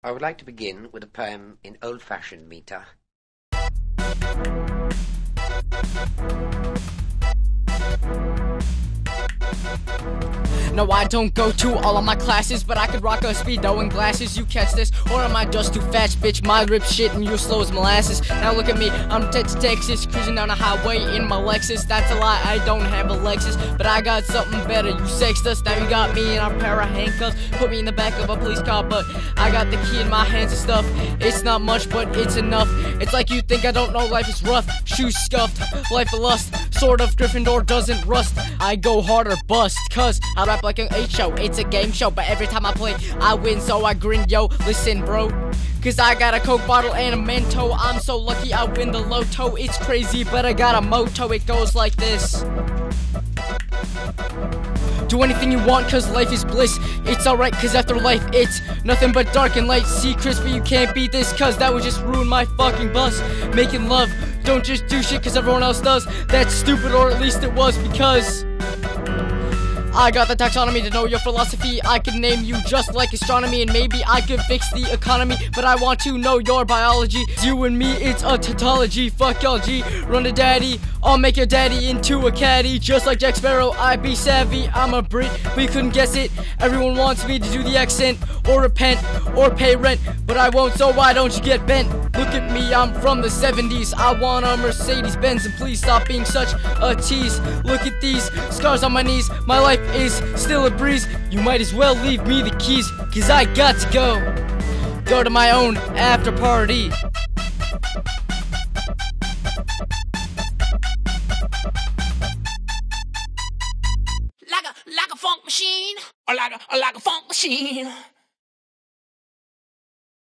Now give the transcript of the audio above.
I would like to begin with a poem in old-fashioned meter. No, I don't go to all of my classes, but I could rock a Speedo and glasses. You catch this, or am I just too fat, bitch? My rip shit and you slow as molasses. Now look at me, I'm Texas, cruising down the highway in my Lexus. That's a lie, I don't have a Lexus, but I got something better. You sexed us, now you got me in a pair of handcuffs. Put me in the back of a police car, but I got the key in my hands and stuff. It's not much, but it's enough. It's like you think I don't know life is rough. Shoes scuffed, life of lust, sort of Gryffindor doesn't rust. I go hard or bust, cause I rap like an 8 show. It's a game show, but every time I play, I win, so I grin, yo. Listen, bro, cause I got a Coke bottle and a Mento. I'm so lucky I win the Lotto. It's crazy, but I got a moto. It goes like this. Do anything you want, cause life is bliss. It's alright, cause after life, it's nothing but dark and light. See, Chris, but you can't beat this, cause that would just ruin my fucking bus. Making love, don't just do shit cause everyone else does. That's stupid, or at least it was, because I got the taxonomy to know your philosophy. I can name you just like astronomy, and maybe I could fix the economy, but I want to know your biology. You and me, it's a tautology. Fuck y'all, G, run to daddy. I'll make your daddy into a caddy. Just like Jack Sparrow, I be savvy. I'm a Brit, but you couldn't guess it. Everyone wants me to do the accent, or repent, or pay rent, but I won't, so why don't you get bent? Look at me, I'm from the 70s. I want a Mercedes-Benz, and please stop being such a tease. Look at these scars on my knees. My life is still a breeze. You might as well leave me the keys, cause I got to go to my own after party. Like a funk machine, or like a funk machine.